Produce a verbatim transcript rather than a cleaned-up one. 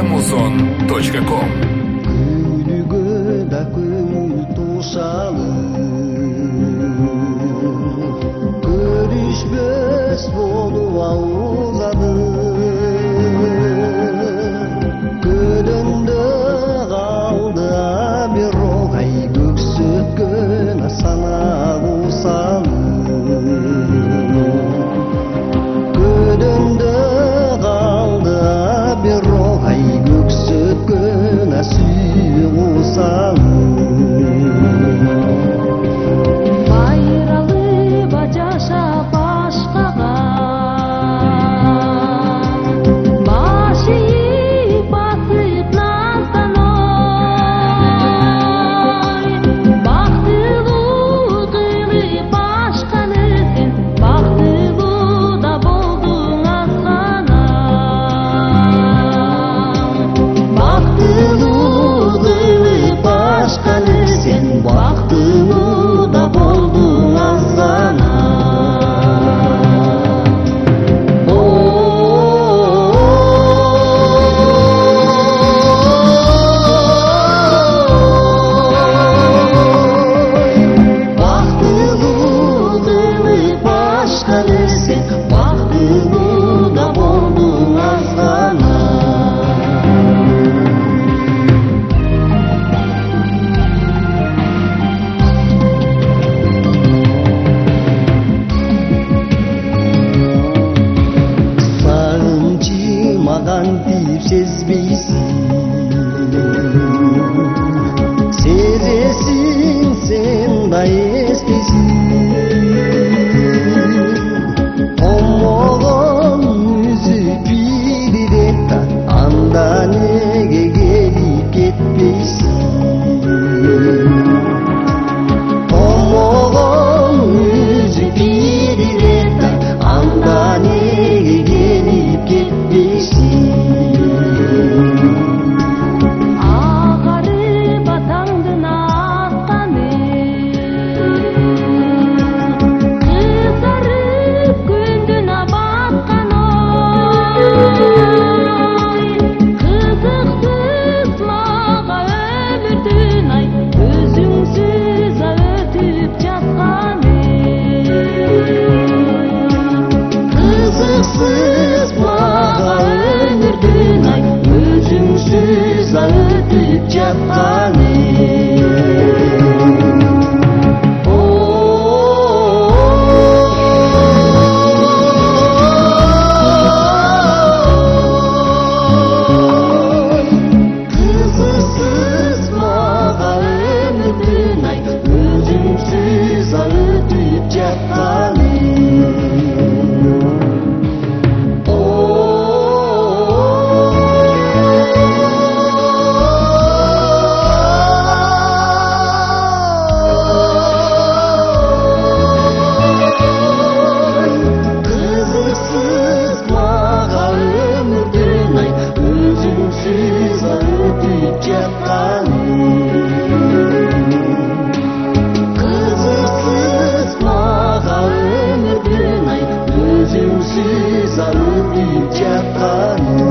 музон точка ком. Күлүгө да көңүл тушалып, көрүшпөс болуп аузады. Көлөндө калды бир огай көксөткөн санак усалып. Көлөндө калды бир огай көксөткөн сүйүк усалып. Байралып жашап башкага, баш ийип басып назданой. Бактылуу кылып башканы сен, бактылуу да болдуң азгана. Бактылуу кылып башканы сен, бактылуу да болдуң азгана. Бактылуу кылып башканы сен, бактылуу да болдуң азгана. Сагынчымаган деп сезбейсиң, сезесиң сен да эстейсиң. Томогон үзүп бийлеп да анда неге келип кетпейсиң. Томогон үзүп бийлеп да анда неге келип кетпейсиң. Агарып атаңдын атканы, кызарып күндүн батканы. Кызыксыз мага өмүрдүн ай, өзүңсүз өтүп жатканы. Кызыксыз мага өмүрдүн ай, өзүңсүз өтүп жатканы. Кызыксыз мага өмүрдүн ай, өзүңсүз өтүп жатканы. Кызыксыз мага өмүрдүн ай, өзүңсүз өтүп жатканы. Кызыксыз мага өмүрдүн ай, өзүңсүз өтүп жатканы.